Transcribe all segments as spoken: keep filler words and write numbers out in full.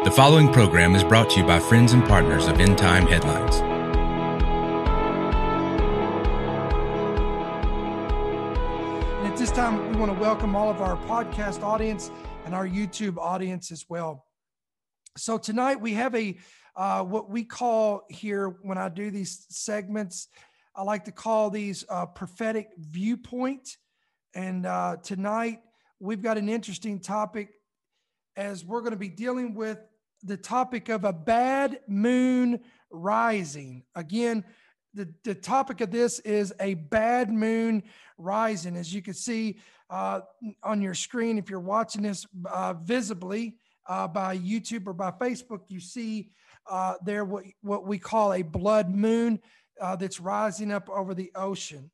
The following program is brought to you by friends and partners of End Time Headlines. And at this time, we want to welcome all of our podcast audience and our YouTube audience as well. So tonight we have a uh, what we call here, when I do these segments, I like to call these uh, prophetic viewpoint. And uh, tonight we've got an interesting topic, as we're going to be dealing with the topic of a bad moon rising. Again, the, the topic of this is a bad moon rising. As you can see uh, on your screen, if you're watching this uh, visibly uh, by YouTube or by Facebook, you see uh, there what, what we call a blood moon uh, that's rising up over the ocean.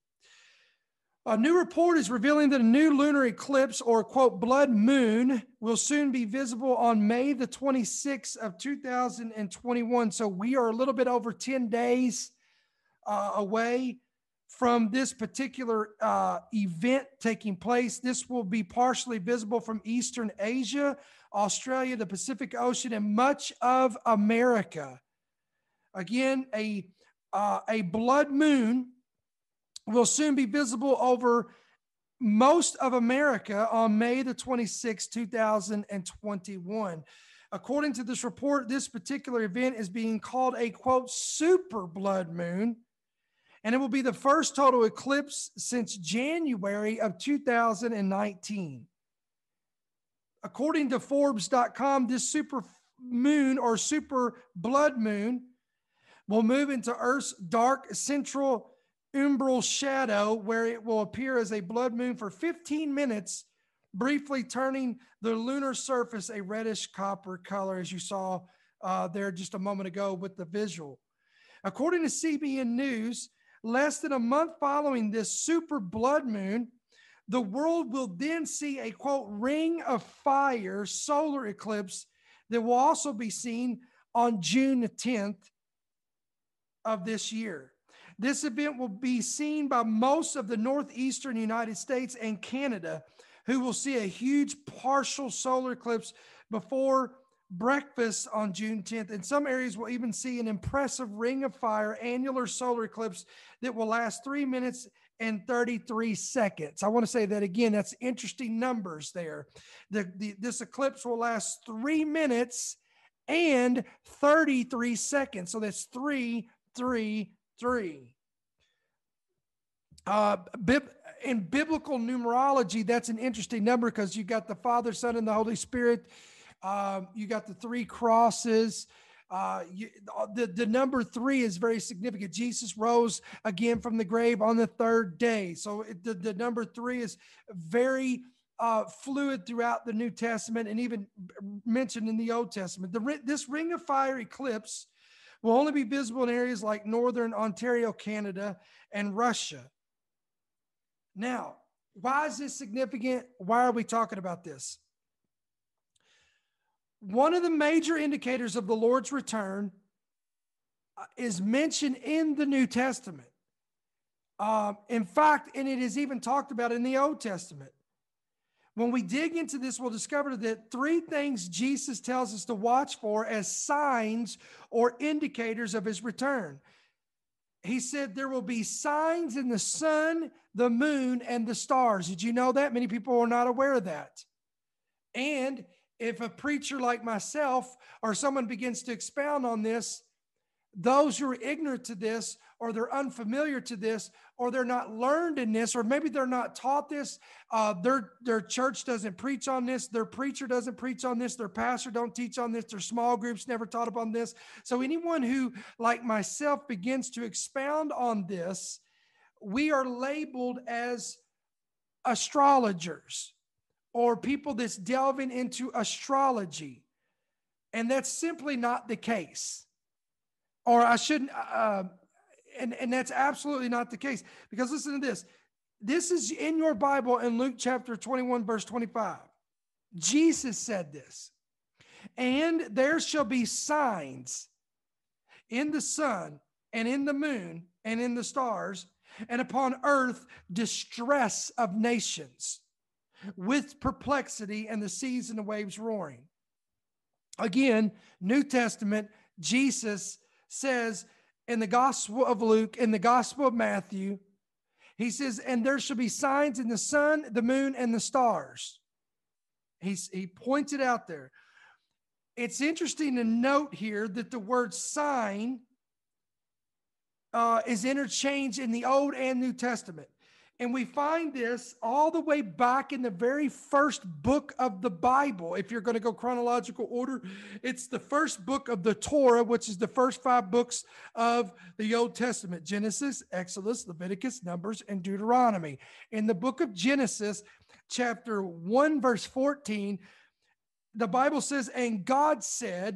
A new report is revealing that a new lunar eclipse, or quote, blood moon, will soon be visible on May the twenty-sixth of two thousand twenty-one. So we are a little bit over ten days uh, away from this particular uh, event taking place. This will be partially visible from Eastern Asia, Australia, the Pacific Ocean, and much of America. Again, a, uh, a blood moon will soon be visible over most of America on May the twenty-sixth, two thousand twenty-one. According to this report, this particular event is being called a, quote, super blood moon, and it will be the first total eclipse since January of two thousand nineteen. According to Forbes dot com, this super moon or super blood moon will move into Earth's dark central umbral shadow, where it will appear as a blood moon for fifteen minutes, briefly turning the lunar surface a reddish copper color, as you saw uh, there just a moment ago with the visual. According to C B N News, less than a month following this super blood moon, the world will then see a, quote, ring of fire solar eclipse that will also be seen on June tenth of this year. This event will be seen by most of the northeastern United States and Canada, who will see a huge partial solar eclipse before breakfast on June tenth. And some areas will even see an impressive ring of fire annular solar eclipse that will last three minutes and thirty-three seconds. I want to say that again. That's interesting numbers there. The, the, this eclipse will last three minutes and thirty-three seconds. So that's three, three, three. Uh, bib- in biblical numerology, that's an interesting number because you got the Father, Son, and the Holy Spirit. Um, you got the three crosses. Uh, you, the, the number three is very significant. Jesus rose again from the grave on the third day. So it, the, the number three is very uh, fluid throughout the New Testament and even mentioned in the Old Testament. The, this ring of fire eclipse will only be visible in areas like Northern Ontario, Canada, and Russia. Now, why is this significant? Why are we talking about this? One of the major indicators of the Lord's return is mentioned in the New Testament. Um, in fact, and it is even talked about in the Old Testament. When we dig into this, we'll discover that three things Jesus tells us to watch for as signs or indicators of his return. He said there will be signs in the sun, the moon, and the stars. Did you know that? Many people are not aware of that. And if a preacher like myself or someone begins to expound on this, those who are ignorant to this, or they're unfamiliar to this, or they're not learned in this, or maybe they're not taught this, uh, their, their church doesn't preach on this, their preacher doesn't preach on this, their pastor don't teach on this, their small groups never taught upon this. So anyone who, like myself, begins to expound on this, we are labeled as astrologers or people that's delving into astrology. And that's simply not the case. Or I shouldn't, uh, and, and that's absolutely not the case. Because listen to this. This is in your Bible in Luke chapter twenty-one, verse twenty-five. Jesus said this. And there shall be signs in the sun and in the moon and in the stars, and upon earth distress of nations, with perplexity and the seas and the waves roaring. Again, New Testament, Jesus says in the Gospel of Luke, in the Gospel of Matthew, he says, and there shall be signs in the sun, the moon, and the stars. He's, he points it out there. It's interesting to note here that the word sign uh, is interchanged in the Old and New Testament. And we find this all the way back in the very first book of the Bible. If you're going to go chronological order, it's the first book of the Torah, which is the first five books of the Old Testament: Genesis, Exodus, Leviticus, Numbers, and Deuteronomy. In the book of Genesis, chapter one, verse fourteen, the Bible says, and God said,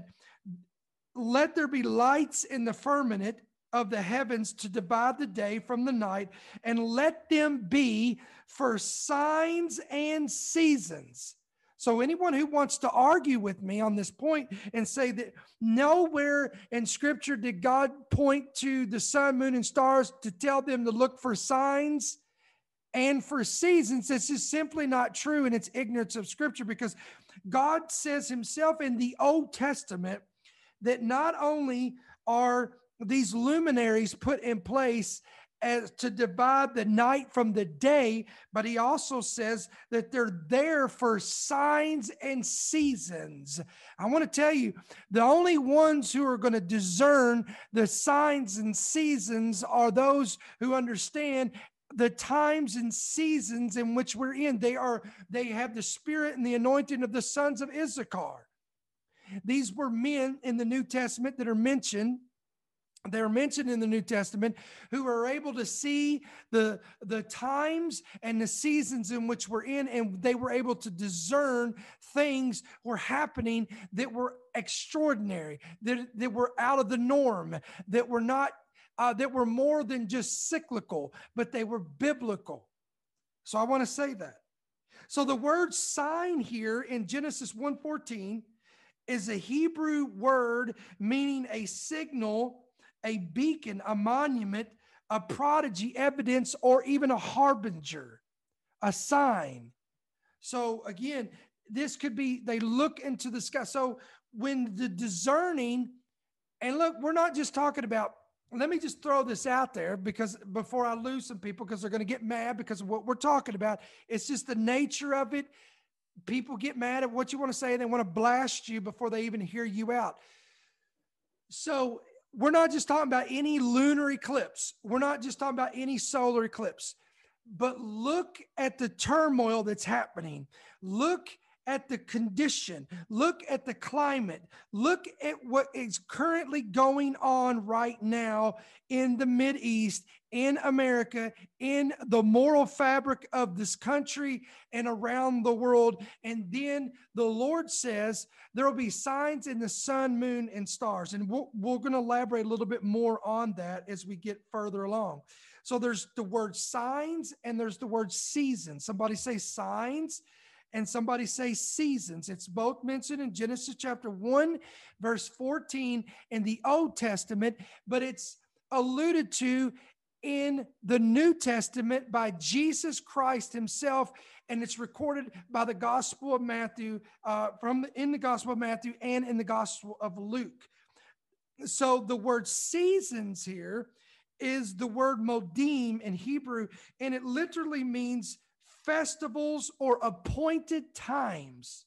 let there be lights in the firmament of the heavens to divide the day from the night, and let them be for signs and seasons. So anyone who wants to argue with me on this point and say that nowhere in Scripture did God point to the sun, moon, and stars to tell them to look for signs and for seasons, this is simply not true, and it's ignorance of Scripture, because God says himself in the Old Testament that not only are these luminaries put in place as to divide the night from the day, but he also says that they're there for signs and seasons. I want to tell you, the only ones who are going to discern the signs and seasons are those who understand the times and seasons in which we're in. They are, they have the spirit and the anointing of the sons of Issachar. These were men in the New Testament that are mentioned They're mentioned in the New Testament who are able to see the, the times and the seasons in which we're in, and they were able to discern things were happening that were extraordinary, that, that were out of the norm, that were not, uh, that were more than just cyclical, but they were biblical. So I want to say that. So the word sign here in Genesis one fourteen is a Hebrew word meaning a signal, a beacon, a monument, a prodigy, evidence, or even a harbinger, a sign. So again, this could be, they look into the sky. So when the discerning, and look, we're not just talking about, let me just throw this out there, because before I lose some people, because they're going to get mad because of what we're talking about. It's just the nature of it. People get mad at what you want to say. They want to blast you before they even hear you out. So we're not just talking about any lunar eclipse. We're not just talking about any solar eclipse. But look at the turmoil that's happening. Look at the condition. Look at the climate. Look at what is currently going on right now in the Mideast, in America, in the moral fabric of this country and around the world. And then the Lord says there will be signs in the sun, moon, and stars. And we're, we're going to elaborate a little bit more on that as we get further along. So there's the word signs and there's the word seasons. Somebody say signs and somebody say seasons. It's both mentioned in Genesis chapter one, verse fourteen in the Old Testament, but it's alluded to in the New Testament by Jesus Christ himself, and it's recorded by the Gospel of Matthew, uh, from the, in the Gospel of Matthew and in the Gospel of Luke. So the word seasons here is the word modim in Hebrew, and it literally means festivals or appointed times.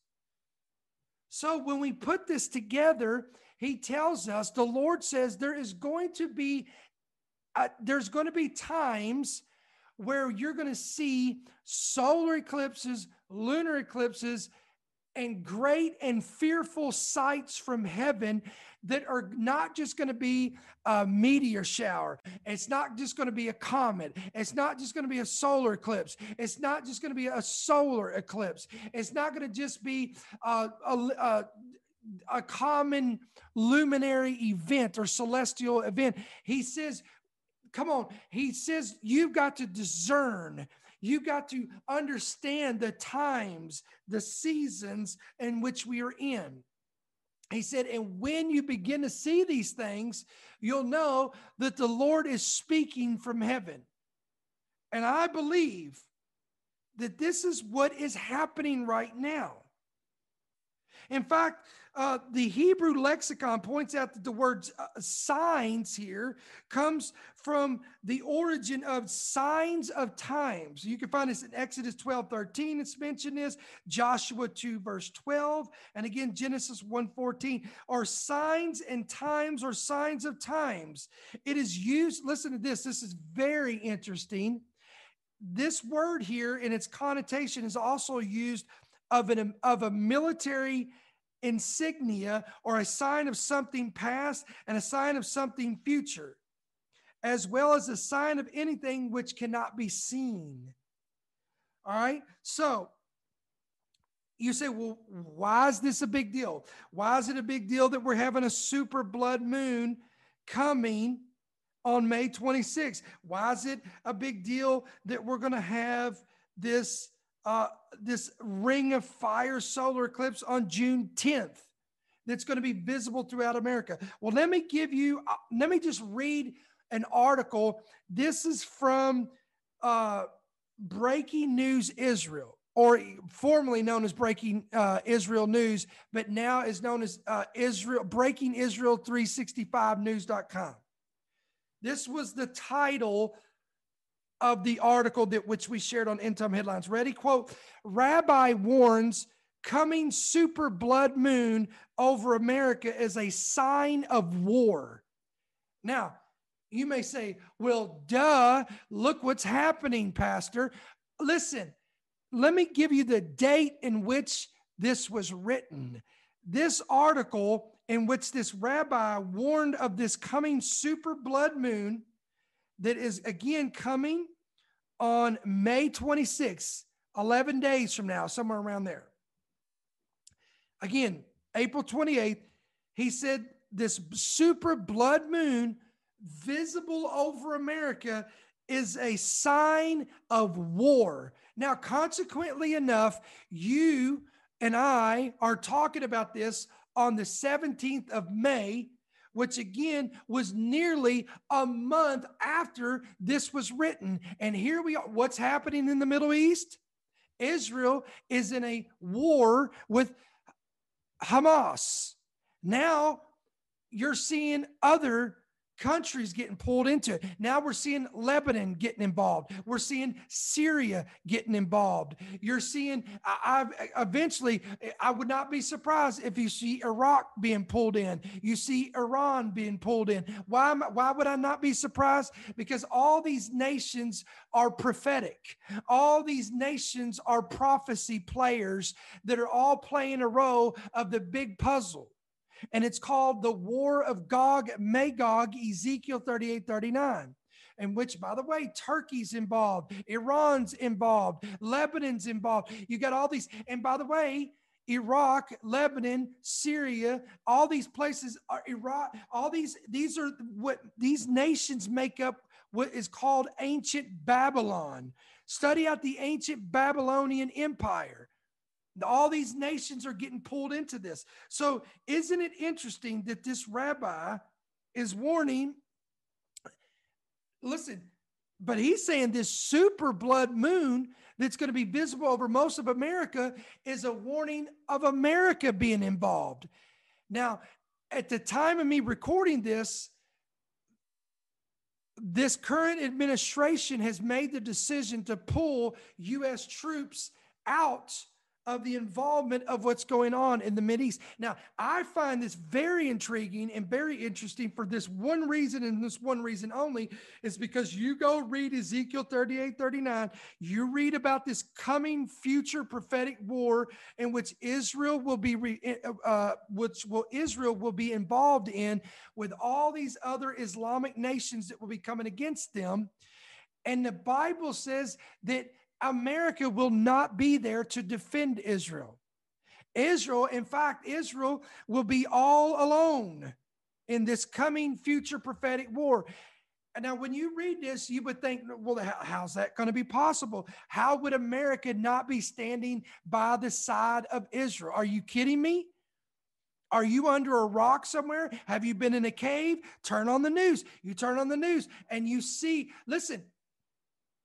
So when we put this together, he tells us, the Lord says there is going to be Uh, there's going to be times where you're going to see solar eclipses, lunar eclipses, and great and fearful sights from heaven that are not just going to be a meteor shower. It's not just going to be a comet. It's not just going to be a solar eclipse. It's not just going to be a solar eclipse. It's not going to just be a, a, a a common luminary event or celestial event. He says, come on. He says, you've got to discern. You've got to understand the times, the seasons in which we are in. He said, and when you begin to see these things, you'll know that the Lord is speaking from heaven. And I believe that this is what is happening right now. In fact, uh, the Hebrew lexicon points out that the word uh, signs here comes from the origin of signs of times. You can find this in Exodus twelve thirteen. It's mentioned this, Joshua two verse twelve, and again, Genesis one fourteen are signs and times or signs of times. It is used, listen to this, this is very interesting. This word here in its connotation is also used of, an, of a military insignia or a sign of something past and a sign of something future, as well as a sign of anything which cannot be seen. All right. So you say, well, why is this a big deal? Why is it a big deal that we're having a super blood moon coming on May twenty-sixth? Why is it a big deal that we're going to have this Uh, this ring of fire solar eclipse on June tenth that's going to be visible throughout America? Well, let me give you, uh, let me just read an article. This is from uh, Breaking News Israel, or formerly known as Breaking uh, Israel News, but now is known as uh, Israel Breaking Israel three sixty-five news dot com. This was the title of the article that which we shared on End Time Headlines. Ready? Quote, Rabbi warns coming super blood moon over America is a sign of war. Now, you may say, well, duh, look what's happening, Pastor. Listen, let me give you the date in which this was written. This article in which this rabbi warned of this coming super blood moon that is again coming on May twenty-sixth, eleven days from now, somewhere around there. Again, April twenty-eighth, he said this super blood moon visible over America is a sign of war. Now, consequently enough, you and I are talking about this on the seventeenth of May, which again was nearly a month after this was written. And here we are. What's happening in the Middle East? Israel is in a war with Hamas. Now you're seeing other countries getting pulled into it. Now we're seeing Lebanon getting involved. We're seeing Syria getting involved. You're seeing, I, I eventually, I would not be surprised if you see Iraq being pulled in. You see Iran being pulled in. Why, am, why would I not be surprised? Because all these nations are prophetic. All these nations are prophecy players that are all playing a role of the big puzzle. And it's called the War of Gog Magog, Ezekiel thirty-eight thirty-nine, in which, by the way, Turkey's involved, Iran's involved, Lebanon's involved. You got all these. And by the way, Iraq, Lebanon, Syria, all these places are Iraq. All these, these are what these nations make up what is called ancient Babylon. Study out the ancient Babylonian Empire. All these nations are getting pulled into this. So isn't it interesting that this rabbi is warning? Listen, but he's saying this super blood moon that's going to be visible over most of America is a warning of America being involved. Now, at the time of me recording this, this current administration has made the decision to pull U S troops out of the involvement of what's going on in the Mideast. Now, I find this very intriguing and very interesting for this one reason, and this one reason only, is because you go read Ezekiel thirty-eight thirty-nine, you read about this coming future prophetic war in which Israel will be, re, uh, which will Israel will be involved in with all these other Islamic nations that will be coming against them. And the Bible says that America will not be there to defend Israel. Israel, in fact, Israel will be all alone in this coming future prophetic war. And now, when you read this, you would think, well, how's that going to be possible? How would America not be standing by the side of Israel? Are you kidding me? Are you under a rock somewhere? Have you been in a cave? Turn on the news. You turn on the news and you see, listen,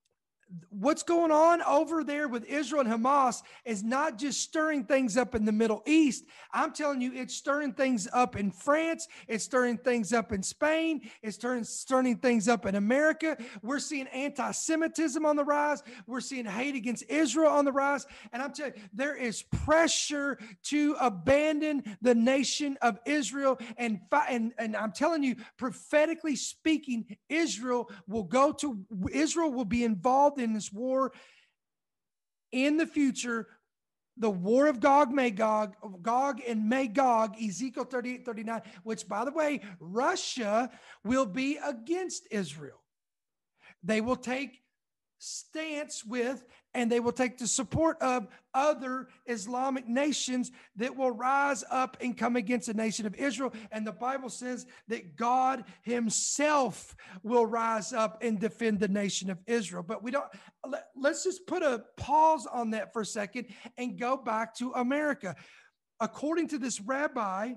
what's going on over there with Israel and Hamas is not just stirring things up in the Middle East. I'm telling you, it's stirring things up in France. It's stirring things up in Spain. It's stirring, stirring things up in America. We're seeing anti-Semitism on the rise. We're seeing hate against Israel on the rise. And I'm telling you, there is pressure to abandon the nation of Israel. And, and, and I'm telling you, prophetically speaking, Israel will go to, Israel will be involved in this war in the future, the war of Gog, Magog, Gog and Magog, Ezekiel thirty-eight, thirty-nine, which, by the way, Russia will be against Israel. They will take stance with, and they will take the support of other Islamic nations that will rise up and come against the nation of Israel. And the Bible says that God himself will rise up and defend the nation of Israel. But we don't, let's just put a pause on that for a second and go back to America. According to this rabbi,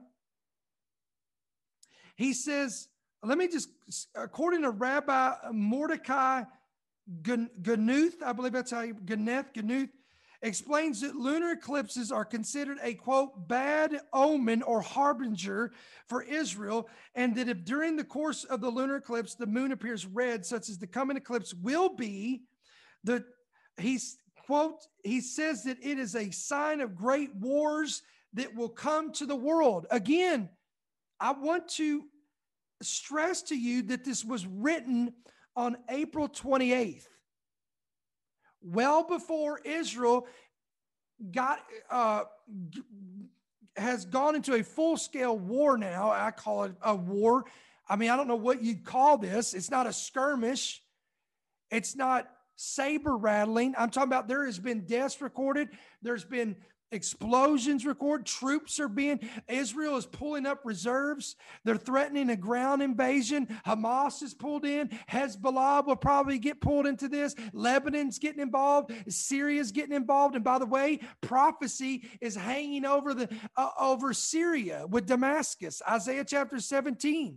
he says, let me just, according to Rabbi Mordecai Ganuth, I believe that's how you, Ganeth, Ganuth, explains that lunar eclipses are considered a, quote, bad omen or harbinger for Israel, and that if during the course of the lunar eclipse the moon appears red, such as the coming eclipse will be, the he's, quote, he says that it is a sign of great wars that will come to the world. Again, I want to stress to you that this was written on April twenty-eighth, well before Israel got uh, has gone into a full-scale war now. I call it a war. I mean, I don't know what you'd call this. It's not a skirmish. It's not saber rattling. I'm talking about there has been deaths recorded. There's been explosions recorded. Troops are being, Israel is pulling up reserves. They're threatening a ground invasion. Hamas is pulled in. Hezbollah will probably get pulled into this. Lebanon's getting involved. Syria's getting involved. And by the way, prophecy is hanging over the uh, over Syria with Damascus. Isaiah chapter seventeen.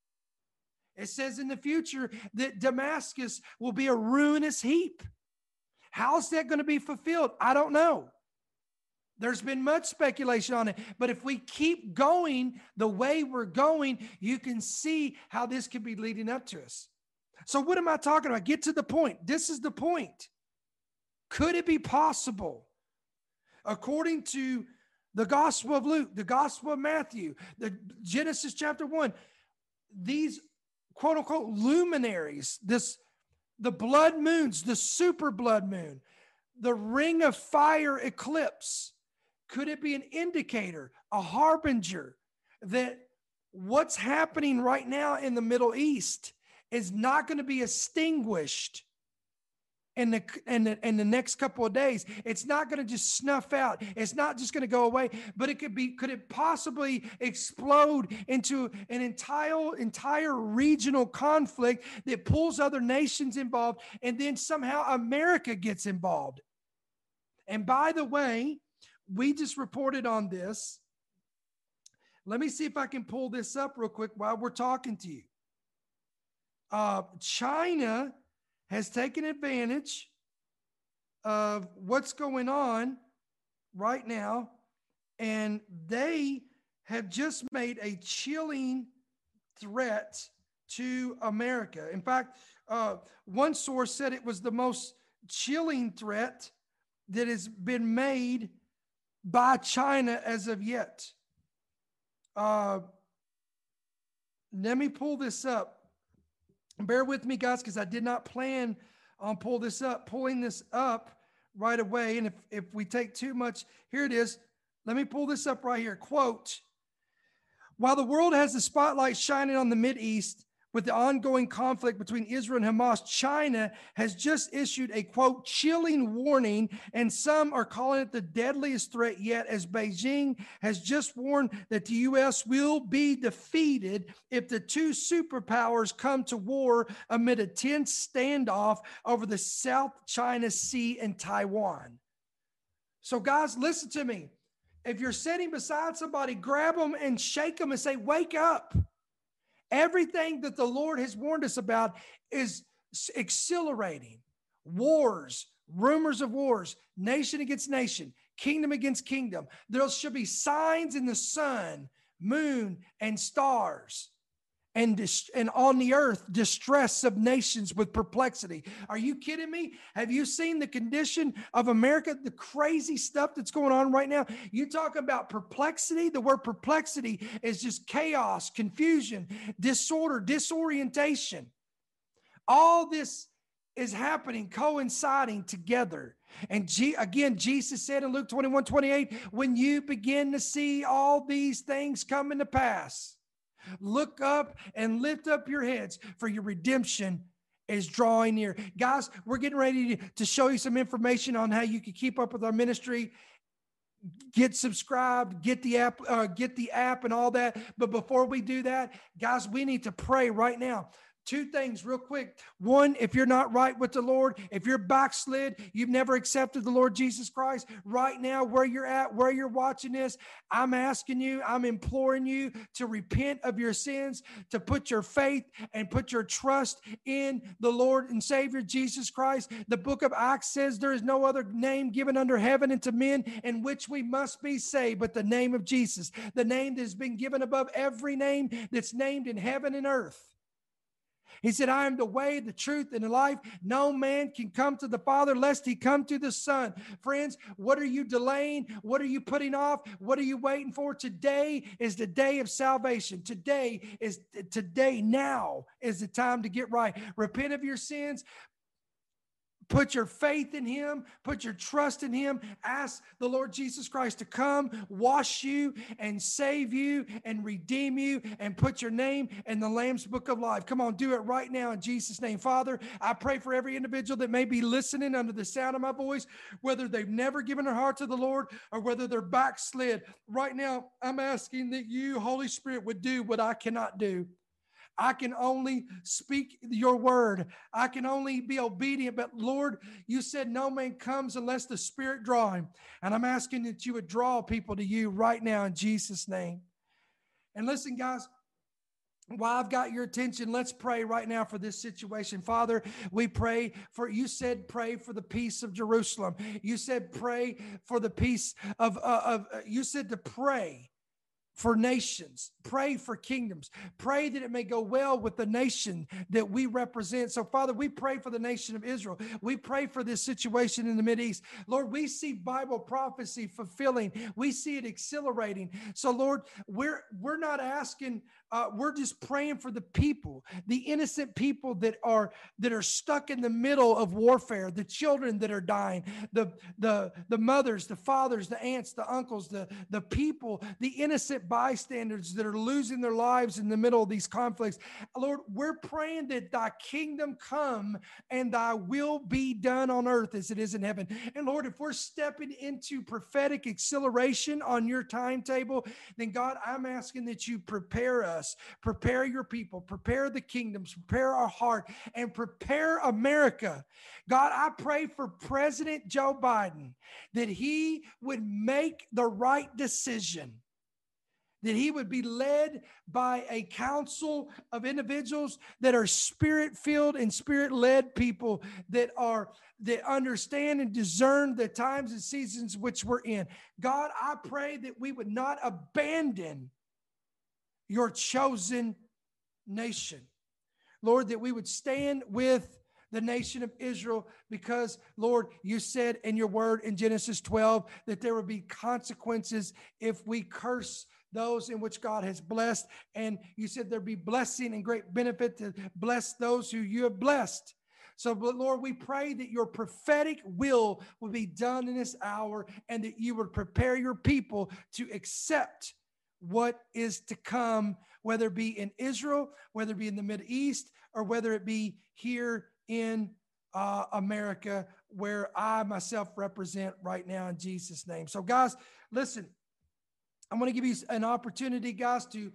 It says in the future that Damascus will be a ruinous heap. How's that going to be fulfilled? I don't know. There's been much speculation on it, but if we keep going the way we're going, you can see how this could be leading up to us. So what am I talking about? Get to the point. This is the point. Could it be possible, according to the Gospel of Luke, the Gospel of Matthew, the Genesis chapter one, these quote unquote luminaries, this, the blood moons, the super blood moon, the ring of fire eclipse, could it be an indicator, a harbinger that what's happening right now in the Middle East is not going to be extinguished in the, in the, in the next couple of days? It's not going to just snuff out. It's not just going to go away, but it could be, could it possibly explode into an entire, entire regional conflict that pulls other nations involved, and then somehow America gets involved? And by the way, we just reported on this. Let me see if I can pull this up real quick while we're talking to you. Uh, China has taken advantage of what's going on right now, and they have just made a chilling threat to America. In fact, uh, one source said it was the most chilling threat that has been made by China as of yet. Uh, let me pull this up. Bear with me, guys, because I did not plan on pull this up, pulling this up right away. And if, if we take too much, here it is. Let me pull this up right here. Quote, while the world has the spotlight shining on the Mideast with the ongoing conflict between Israel and Hamas, China has just issued a, quote, chilling warning, and some are calling it the deadliest threat yet, as Beijing has just warned that the U S will be defeated if the two superpowers come to war amid a tense standoff over the South China Sea and Taiwan. So guys, listen to me. If you're sitting beside somebody, grab them and shake them and say, wake up. Everything that the Lord has warned us about is accelerating. wars, rumors of wars, nation against nation, kingdom against kingdom. There shall be signs in the sun, moon, and stars. And, dis- and on the earth, distress of nations with perplexity. Are you kidding me? Have you seen the condition of America? The crazy stuff that's going on right now. You talk about perplexity. The word perplexity is just chaos, confusion, disorder, disorientation. All this is happening, coinciding together. And G- again, Jesus said in Luke twenty-one, twenty-eight, when you begin to see all these things coming to pass, look up and lift up your heads, for your redemption is drawing near. Guys, we're getting ready to, to show you some information on how you can keep up with our ministry. Get subscribed, get the app, uh, get the app and all that. But before we do that, guys, we need to pray right now. Two things real quick. One, if you're not right with the Lord, if you're backslid, you've never accepted the Lord Jesus Christ, right now, where you're at, where you're watching this, I'm asking you, I'm imploring you to repent of your sins, to put your faith and put your trust in the Lord and Savior Jesus Christ. The book of Acts says there is no other name given under heaven and to men in which we must be saved, but the name of Jesus, the name that has been given above every name that's named in heaven and earth. He said, I am the way, the truth, and the life. No man can come to the Father lest he come to the Son. Friends, what are you delaying? What are you putting off? What are you waiting for? Today is the day of salvation. Today is today. Now is the time to get right. Repent of your sins. Put your faith in him, put your trust in him. Ask the Lord Jesus Christ to come, wash you and save you and redeem you and put your name in the Lamb's Book of Life. Come on, do it right now in Jesus' name. Father, I pray for every individual that may be listening under the sound of my voice, whether they've never given their heart to the Lord or whether they're backslid. Right now, I'm asking that you, Holy Spirit, would do what I cannot do. I can only speak your word. I can only be obedient. But Lord, you said no man comes unless the Spirit draw him. And I'm asking that you would draw people to you right now in Jesus' name. And listen, guys, while I've got your attention, let's pray right now for this situation. Father, we pray for, you said pray for the peace of Jerusalem. You said pray for the peace of, uh, of uh, you said to pray for nations, pray for kingdoms, pray that it may go well with the nation that we represent. So Father, we pray for the nation of Israel. We pray for this situation in the Mideast. Lord, we see Bible prophecy fulfilling. We see it accelerating. So Lord, we're, we're not asking, uh, we're just praying for the people, the innocent people that are, that are stuck in the middle of warfare, the children that are dying, the, the, the mothers, the fathers, the aunts, the uncles, the, the people, the innocent bystanders that are losing their lives in the middle of these conflicts. Lord, we're praying that thy kingdom come and thy will be done on earth as it is in heaven. And Lord, if we're stepping into prophetic acceleration on your timetable, then God, I'm asking that you prepare us, prepare your people, prepare the kingdoms, prepare our heart, and prepare America. God, I pray for President Joe Biden that he would make the right decision, that he would be led by a council of individuals that are spirit-filled and spirit-led people that are that understand and discern the times and seasons which we're in. God, I pray that we would not abandon your chosen nation. Lord, that we would stand with the nation of Israel, because Lord, you said in your word in Genesis twelve that there would be consequences if we curse those in which God has blessed. And you said there'd be blessing and great benefit to bless those who you have blessed. So, but Lord, we pray that your prophetic will will be done in this hour, and that you would prepare your people to accept what is to come, whether it be in Israel, whether it be in the Mideast, or whether it be here in uh, America, where I myself represent right now in Jesus' name. So guys, listen, I'm going to give you an opportunity, guys, to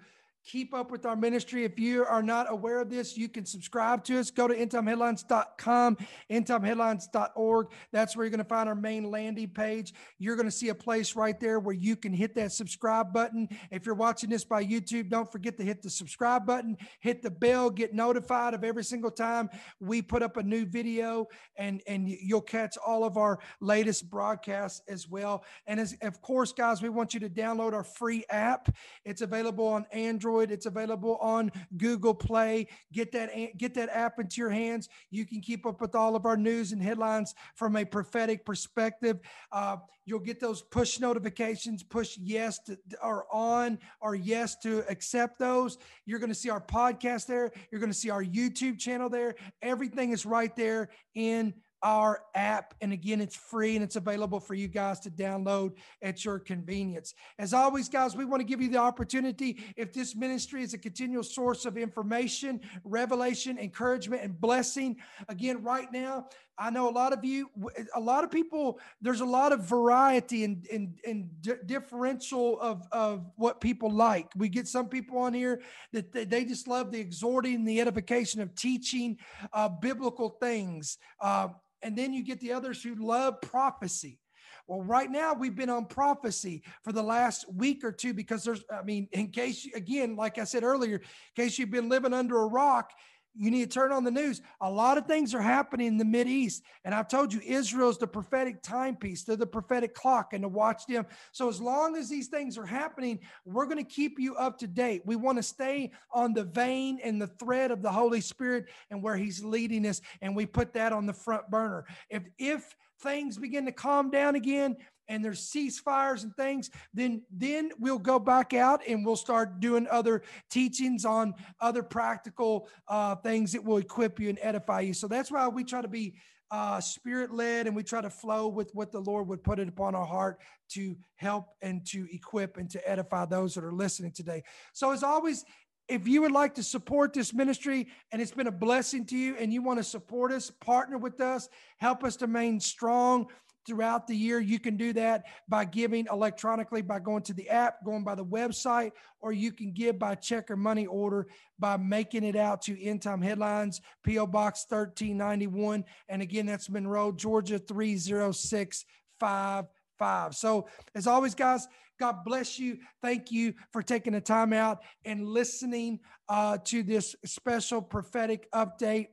keep up with our ministry. If you are not aware of this, you can subscribe to us. Go to end time headlines dot com, end time headlines dot org. That's where you're going to find our main landing page. You're going to see a place right there where you can hit that subscribe button. If you're watching this by YouTube, don't forget to hit the subscribe button, hit the bell, get notified of every single time we put up a new video, and, and you'll catch all of our latest broadcasts as well. And as, of course, guys, we want you to download our free app. It's available on Android. It's available on Google Play. Get that, get that app into your hands. You can keep up with all of our news and headlines from a prophetic perspective. Uh, you'll get those push notifications, push yes to, or on or yes to accept those. You're going to see our podcast there. You're going to see our YouTube channel there. Everything is right there in our app. And again, it's free and it's available for you guys to download at your convenience. As always, guys, we want to give you the opportunity, if this ministry is a continual source of information, revelation, encouragement, and blessing. Again, right now, I know a lot of you, a lot of people, there's a lot of variety and, and, and d- differential of, of what people like. We get some people on here that they, they just love the exhorting, the edification of teaching uh, biblical things. Uh, and then you get the others who love prophecy. Well, right now we've been on prophecy for the last week or two because there's, I mean, in case, again, like I said earlier, in case you've been living under a rock, you need to turn on the news. A lot of things are happening in the Mideast. And I've told you, Israel's the prophetic timepiece. They're the prophetic clock, and to watch them. So as long as these things are happening, we're going to keep you up to date. We want to stay on the vein and the thread of the Holy Spirit and where he's leading us. And we put that on the front burner. If, if things begin to calm down again, and there's ceasefires and things, then, then we'll go back out and we'll start doing other teachings on other practical uh, things that will equip you and edify you. So that's why we try to be uh, spirit-led, and we try to flow with what the Lord would put it upon our heart to help and to equip and to edify those that are listening today. So as always, if you would like to support this ministry and it's been a blessing to you and you want to support us, partner with us, help us to remain strong throughout the year, you can do that by giving electronically, by going to the app, going by the website, or you can give by check or money order by making it out to End Time Headlines, P O Box thirteen ninety-one. And again, that's Monroe, Georgia, three oh six five five. So as always, guys, God bless you. Thank you for taking the time out and listening uh, to this special prophetic update,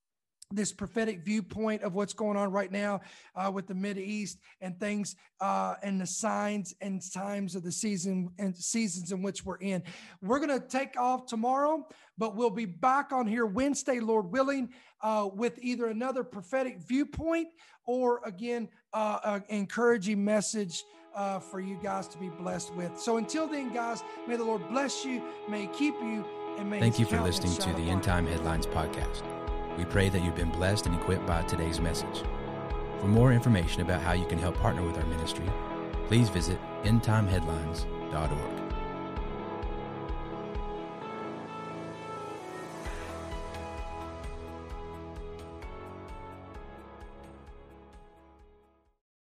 this prophetic viewpoint of what's going on right now uh, with the Mideast and things uh, and the signs and times of the season and seasons in which we're in. We're going to take off tomorrow, but we'll be back on here Wednesday, Lord willing, uh, with either another prophetic viewpoint or, again, uh, an encouraging message uh, for you guys to be blessed with. So until then, guys, may the Lord bless you, may he keep you, and may Thank his you for countenance listening to shine the upon End Time you. Headlines podcast. We pray that you've been blessed and equipped by today's message. For more information about how you can help partner with our ministry, please visit end time headlines dot org.